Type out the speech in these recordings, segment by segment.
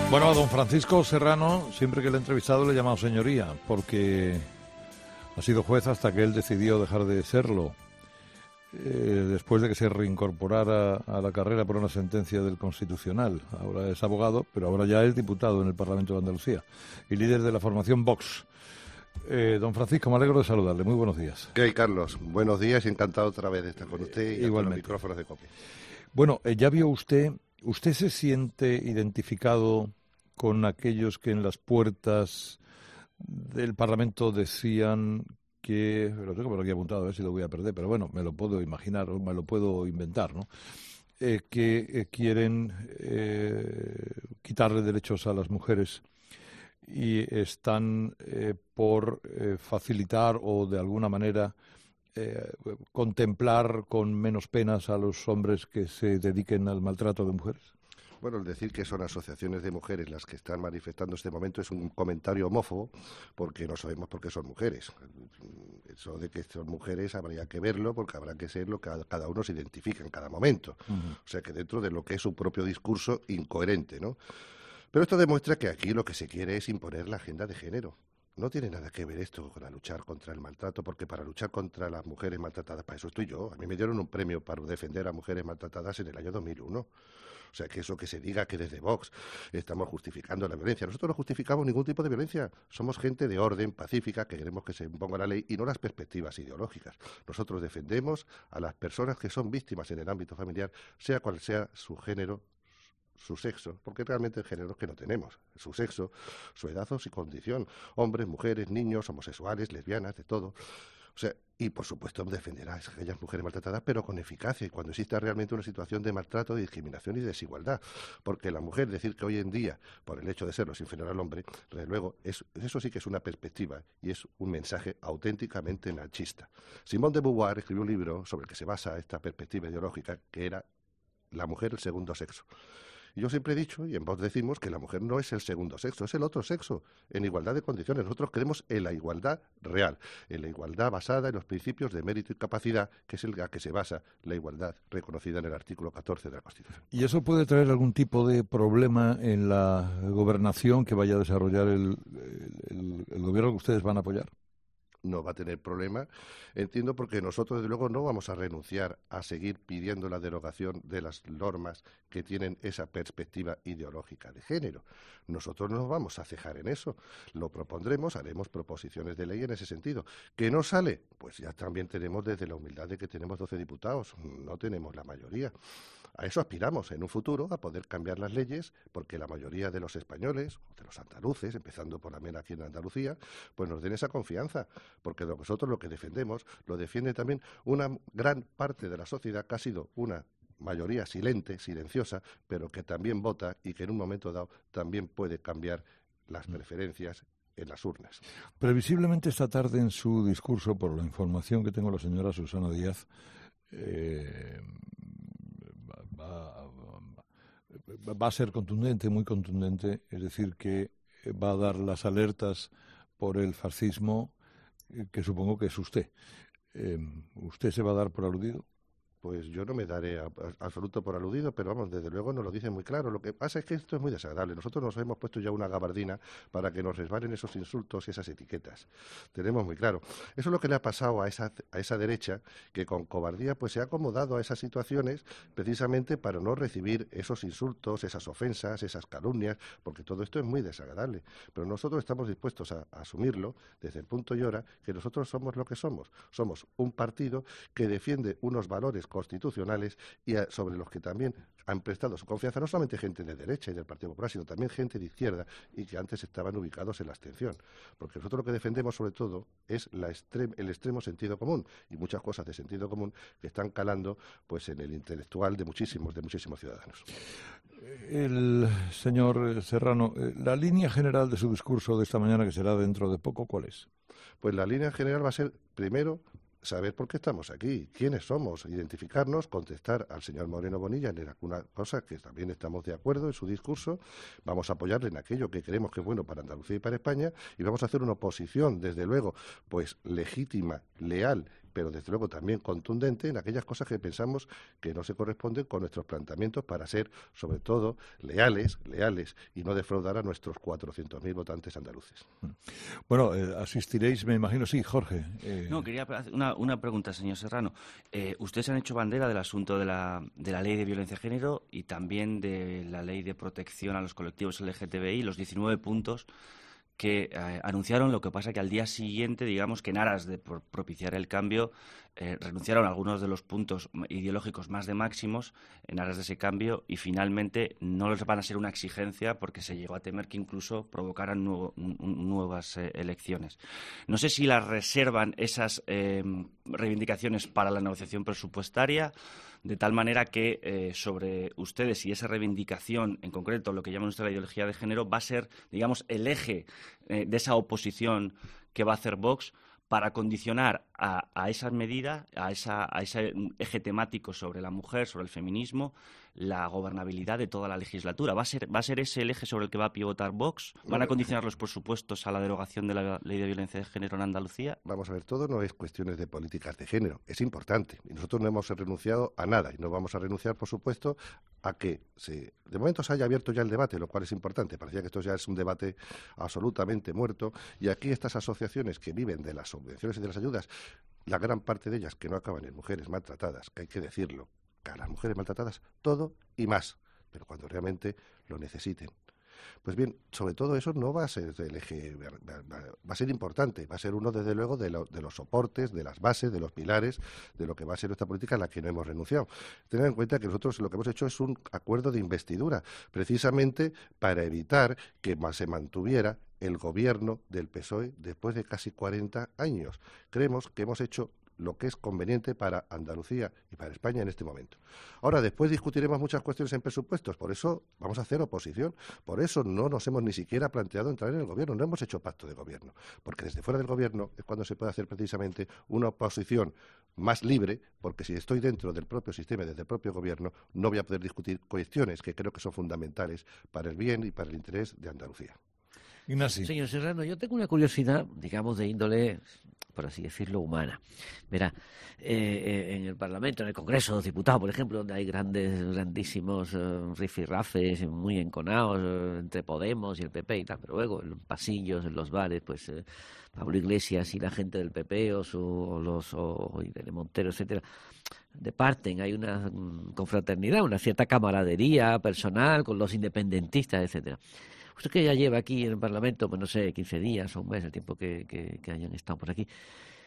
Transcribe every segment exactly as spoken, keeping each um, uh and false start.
Bueno, a don Francisco Serrano, siempre que le he entrevistado le he llamado señoría, porque ha sido juez hasta que él decidió dejar de serlo, eh, después de que se reincorporara a la carrera por una sentencia del Constitucional. Ahora es abogado, pero ahora ya es diputado en el Parlamento de Andalucía y líder de la formación Vox. Eh, don Francisco, me alegro de saludarle. Muy buenos días. ¿Qué hay, Carlos? Buenos días y encantado otra vez de estar con usted y Igualmente. con los micrófonos de COPE. Bueno, eh, ya vio usted, ¿usted se siente identificado con aquellos que en las puertas del Parlamento decían que, lo tengo por aquí apuntado, a ver si lo voy a perder, pero bueno, me lo puedo imaginar, o me lo puedo inventar, ¿no? Eh, que eh, quieren eh, quitarle derechos a las mujeres y están eh, por eh, facilitar o de alguna manera eh, contemplar con menos penas a los hombres que se dediquen al maltrato de mujeres? Bueno, el decir que son asociaciones de mujeres las que están manifestando este momento es un comentario homófobo, porque no sabemos por qué son mujeres. Eso de que son mujeres habría que verlo, porque habrá que ser lo que cada uno se identifica en cada momento. Uh-huh. O sea, que dentro de lo que es su propio discurso incoherente, ¿no? Pero esto demuestra que aquí lo que se quiere es imponer la agenda de género. No tiene nada que ver esto con la luchar contra el maltrato, porque para luchar contra las mujeres maltratadas, para eso estoy yo. A mí me dieron un premio para defender a mujeres maltratadas en el año dos mil uno. O sea, que eso que se diga que desde Vox estamos justificando la violencia. Nosotros no justificamos ningún tipo de violencia. Somos gente de orden, pacífica, que queremos que se imponga la ley y no las perspectivas ideológicas. Nosotros defendemos a las personas que son víctimas en el ámbito familiar, sea cual sea su género, su sexo, porque realmente el género es que no tenemos, su sexo, su edad o su condición, hombres, mujeres, niños, homosexuales, lesbianas, de todo. O sea, y por supuesto defenderá a aquellas mujeres maltratadas, pero con eficacia y cuando exista realmente una situación de maltrato, de discriminación y de desigualdad. Porque la mujer, decir que hoy en día, por el hecho de serlo, es inferior al hombre, desde luego, es, eso sí que es una perspectiva y es un mensaje auténticamente machista. Simone de Beauvoir escribió un libro sobre el que se basa esta perspectiva ideológica, que era La mujer, el segundo sexo. Y yo siempre he dicho, y en Vox decimos, que la mujer no es el segundo sexo, es el otro sexo, en igualdad de condiciones. Nosotros creemos en la igualdad real, en la igualdad basada en los principios de mérito y capacidad, que es el a que se basa la igualdad reconocida en el artículo catorce de la Constitución. ¿Y eso puede traer algún tipo de problema en la gobernación que vaya a desarrollar el, el, el gobierno que ustedes van a apoyar? No va a tener problema, entiendo, porque nosotros desde luego no vamos a renunciar a seguir pidiendo la derogación de las normas que tienen esa perspectiva ideológica de género. Nosotros no vamos a cejar en eso, lo propondremos, haremos proposiciones de ley en ese sentido. ¿Que no sale? Pues ya también tenemos desde la humildad de que tenemos doce diputados, no tenemos la mayoría. A eso aspiramos en un futuro, a poder cambiar las leyes, porque la mayoría de los españoles, de los andaluces, empezando por también aquí en Andalucía, pues nos den esa confianza, porque nosotros lo que defendemos lo defiende también una gran parte de la sociedad que ha sido una mayoría silente, silenciosa, pero que también vota y que en un momento dado también puede cambiar las preferencias en las urnas. Previsiblemente esta tarde en su discurso, por la información que tengo la señora Susana Díaz, eh, Va, va, va a ser contundente, muy contundente, es decir, que va a dar las alertas por el fascismo, que supongo que es usted. Eh, ¿Usted se va a dar por aludido? Pues yo no me daré a, a, absoluto por aludido, pero vamos, desde luego nos lo dicen muy claro. Lo que pasa es que esto es muy desagradable. Nosotros nos hemos puesto ya una gabardina para que nos resbalen esos insultos y esas etiquetas. Tenemos muy claro. Eso es lo que le ha pasado a esa, a esa derecha, que con cobardía pues se ha acomodado a esas situaciones precisamente para no recibir esos insultos, esas ofensas, esas calumnias, porque todo esto es muy desagradable. Pero nosotros estamos dispuestos a, a asumirlo desde el punto y hora que nosotros somos lo que somos. Somos un partido que defiende unos valores constitucionales y a, sobre los que también han prestado su confianza no solamente gente de derecha y del Partido Popular, sino también gente de izquierda y que antes estaban ubicados en la abstención. Porque nosotros lo que defendemos sobre todo es la extrem, el extremo sentido común y muchas cosas de sentido común que están calando pues en el intelectual de muchísimos, de muchísimos ciudadanos. El señor Serrano, la línea general de su discurso de esta mañana, que será dentro de poco, ¿cuál es? Pues la línea general va a ser, primero, saber por qué estamos aquí, quiénes somos, identificarnos, contestar al señor Moreno Bonilla en alguna cosa que también estamos de acuerdo en su discurso, vamos a apoyarle en aquello que creemos que es bueno para Andalucía y para España y vamos a hacer una oposición, desde luego, pues legítima, leal, pero desde luego también contundente en aquellas cosas que pensamos que no se corresponden con nuestros planteamientos para ser, sobre todo, leales, leales y no defraudar a nuestros cuatrocientos mil votantes andaluces. Bueno, eh, asistiréis, me imagino, sí, Jorge. Eh... No, quería hacer una, una pregunta, señor Serrano. Eh, ustedes han hecho bandera del asunto de la, de la ley de violencia de género y también de la ley de protección a los colectivos L G T B I, los diecinueve puntos que eh, anunciaron. Lo que pasa que al día siguiente, digamos que en aras de por propiciar el cambio, eh, renunciaron a algunos de los puntos ideológicos más de máximos en aras de ese cambio y finalmente no les van a ser una exigencia porque se llegó a temer que incluso provocaran nuevo, nuevas eh, elecciones. No sé si las reservan esas eh, reivindicaciones para la negociación presupuestaria, de tal manera que eh, sobre ustedes y esa reivindicación, en concreto lo que llaman ustedes la ideología de género, va a ser, digamos, el eje eh, de esa oposición que va a hacer Vox para condicionar a, a esas medidas, a, esa, a ese eje temático sobre la mujer, sobre el feminismo, la gobernabilidad de toda la legislatura. ¿Va a ser, va a ser ese el eje sobre el que va a pivotar Vox? ¿Van a condicionar los presupuestos a la derogación de la ley de violencia de género en Andalucía? Vamos a ver, todo no es cuestiones de políticas de género, es importante. Y nosotros no hemos renunciado a nada y no vamos a renunciar, por supuesto, a que se, de momento se haya abierto ya el debate, lo cual es importante. Parecía que esto ya es un debate absolutamente muerto y aquí estas asociaciones que viven de las subvenciones y de las ayudas, la gran parte de ellas que no acaban en mujeres maltratadas, que hay que decirlo, a las mujeres maltratadas todo y más, pero cuando realmente lo necesiten. Pues bien, sobre todo eso no va a ser el eje, va a ser importante, va a ser uno desde luego de, lo, de los soportes, de las bases, de los pilares, de lo que va a ser nuestra política a la que no hemos renunciado. Tener en cuenta que nosotros lo que hemos hecho es un acuerdo de investidura, precisamente para evitar que se mantuviera el gobierno del P S O E después de casi cuarenta años. Creemos que hemos hecho lo que es conveniente para Andalucía y para España en este momento. Ahora, después discutiremos muchas cuestiones en presupuestos, por eso vamos a hacer oposición, por eso no nos hemos ni siquiera planteado entrar en el gobierno, no hemos hecho pacto de gobierno, porque desde fuera del gobierno es cuando se puede hacer precisamente una oposición más libre, porque si estoy dentro del propio sistema y desde el propio gobierno, no voy a poder discutir cuestiones que creo que son fundamentales para el bien y para el interés de Andalucía. Ignacio. Señor Serrano, yo tengo una curiosidad, digamos, de índole, por así decirlo, humana. Verá, eh, eh, en el Parlamento, en el Congreso de los Diputados, por ejemplo, donde hay grandes, grandísimos eh, rifirrafes muy enconados eh, entre Podemos y el P P y tal, pero luego en los pasillos, en los bares, pues eh, Pablo Iglesias y la gente del P P o, su, o los o Irene Montero, etcétera, departen, hay una um, confraternidad, una cierta camaradería personal con los independentistas, etcétera. Usted que ya lleva aquí en el Parlamento, pues no sé, quince días o un mes, el tiempo que, que, que hayan estado por aquí,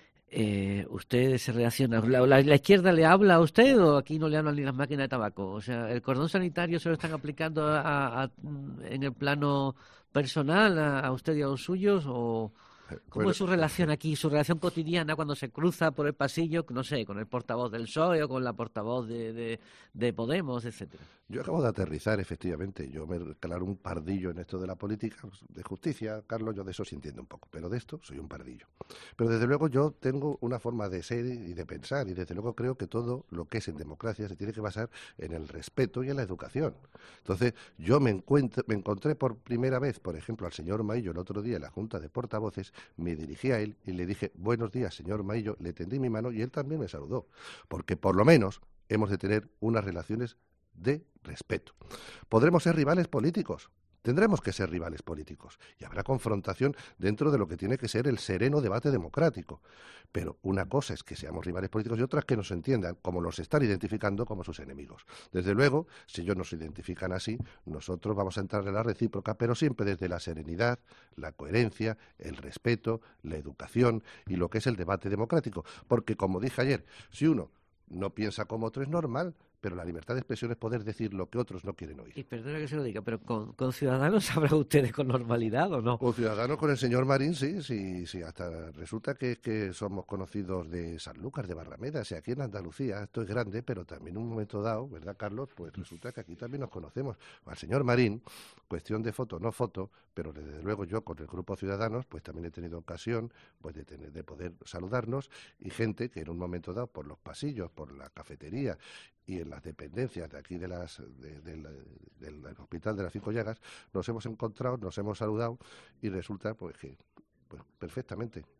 eh, ¿usted se reacciona? ¿La, la, ¿La izquierda le habla a usted o aquí no le hablan ni las máquinas de tabaco? O sea, ¿el cordón sanitario se lo están aplicando a, a, a, en el plano personal a, a usted y a los suyos o...? ¿Cómo bueno, es su relación aquí, su relación cotidiana cuando se cruza por el pasillo, no sé, con el portavoz del P S O E o con la portavoz de, de, de Podemos, etcétera? Yo acabo de aterrizar, efectivamente. Yo me declaro un pardillo en esto de la política, de justicia, Carlos, yo de eso sí entiendo un poco, pero de esto soy un pardillo. Pero desde luego yo tengo una forma de ser y de pensar, y desde luego creo que todo lo que es en democracia se tiene que basar en el respeto y en la educación. Entonces, yo me, encuentro, me encontré por primera vez, por ejemplo, al señor Maillo el otro día en la Junta de Portavoces, me dirigí a él y le dije, buenos días, señor Maillo, le tendí mi mano y él también me saludó, porque por lo menos hemos de tener unas relaciones de respeto. Podremos ser rivales políticos, tendremos que ser rivales políticos y habrá confrontación dentro de lo que tiene que ser el sereno debate democrático. Pero una cosa es que seamos rivales políticos y otra es que nos entiendan, como los están identificando, como sus enemigos. Desde luego, si ellos nos identifican así, nosotros vamos a entrar en la recíproca, pero siempre desde la serenidad, la coherencia, el respeto, la educación y lo que es el debate democrático. Porque, como dije ayer, si uno no piensa como otro es normal, pero la libertad de expresión es poder decir lo que otros no quieren oír. Y perdona que se lo diga, pero ¿con, con Ciudadanos hablan ustedes con normalidad o no? Con Ciudadanos, con el señor Marín, sí, sí, sí, hasta resulta que, que somos conocidos de Sanlúcar, de Barrameda, o sea, aquí en Andalucía, esto es grande, pero también en un momento dado, ¿verdad, Carlos? Pues resulta que aquí también nos conocemos. Al señor Marín, cuestión de foto, no foto, pero desde luego yo con el Grupo Ciudadanos, pues también he tenido ocasión pues de, tener, de poder saludarnos y gente que en un momento dado, por los pasillos, por la cafetería y en las dependencias de aquí de las, de, de la, del Hospital de las Cinco Llagas, nos hemos encontrado, nos hemos saludado y resulta pues que pues, perfectamente.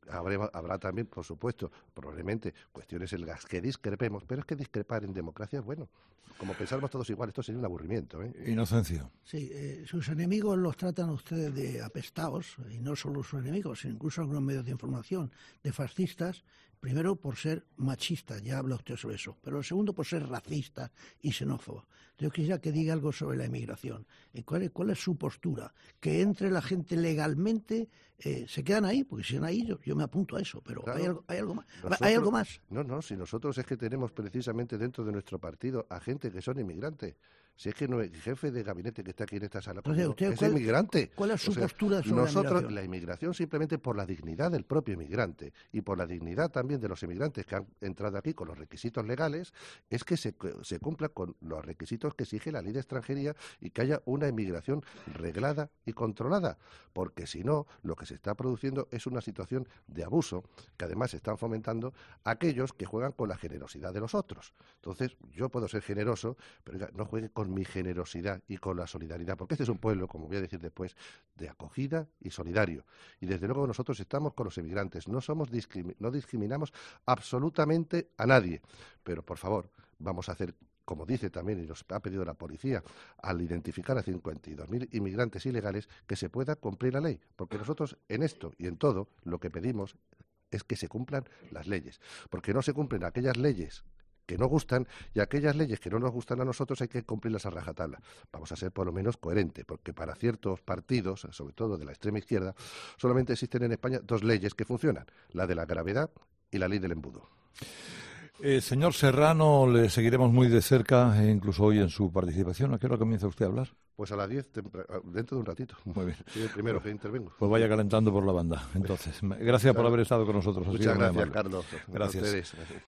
habrá, habrá también, por supuesto, probablemente cuestiones en las que discrepemos, pero es que discrepar en democracia es bueno. Como pensamos todos igual, esto sería un aburrimiento, ¿eh? Inocencio. Sí, eh, sus enemigos los tratan a ustedes de apestados, y no solo sus enemigos, sino incluso algunos medios de información, de fascistas, primero por ser machistas, ya habla usted sobre eso, pero segundo por ser racista y xenófobo. Yo quisiera que diga algo sobre la inmigración. ¿Cuál es, cuál es su postura? Que entre la gente legalmente, eh, se quedan ahí, porque si están ahí yo, yo me apunto a eso, pero Claro. ¿hay, algo, ¿hay algo más? Nosotros, ¿Hay algo más? No, no, si nosotros es que tenemos precisamente dentro de nuestro partido a gente que son inmigrantes. Si es que no, el jefe de gabinete que está aquí en esta sala Entonces, conmigo usted, es ¿cuál- inmigrante. ¿Cuál es su O sea, postura sobre nosotros, la inmigración? la inmigración simplemente por la dignidad del propio inmigrante y por la dignidad también de los inmigrantes que han entrado aquí con los requisitos legales, es que se, se cumpla con los requisitos que exige la ley de extranjería y que haya una inmigración reglada y controlada, porque si no, lo que se está produciendo es una situación de abuso que además están fomentando aquellos que juegan con la generosidad de los otros. Entonces, yo puedo ser generoso, pero oiga, no juegue con mi generosidad y con la solidaridad, porque este es un pueblo, como voy a decir después, de acogida y solidario. Y desde luego nosotros estamos con los inmigrantes, no somos discrimi- no discriminamos absolutamente a nadie, pero por favor, vamos a hacer, como dice también y nos ha pedido la policía, al identificar a cincuenta y dos mil inmigrantes ilegales, que se pueda cumplir la ley, porque nosotros en esto y en todo lo que pedimos es que se cumplan las leyes, porque no se cumplen aquellas leyes que no gustan, y aquellas leyes que no nos gustan a nosotros hay que cumplirlas a rajatabla. Vamos a ser por lo menos coherentes, porque para ciertos partidos, sobre todo de la extrema izquierda, solamente existen en España dos leyes que funcionan, la de la gravedad y la ley del embudo. Eh, señor Serrano, le seguiremos muy de cerca, e incluso hoy en su participación. ¿A qué hora comienza usted a hablar? Pues a las diez, tempra- dentro de un ratito. Muy bien. Soy el primero que intervengo. Pues vaya calentando por la banda. Entonces, gracias por haber estado con nosotros. Ha sido Muchas muy gracias, amable. Carlos. Gracias. A ustedes.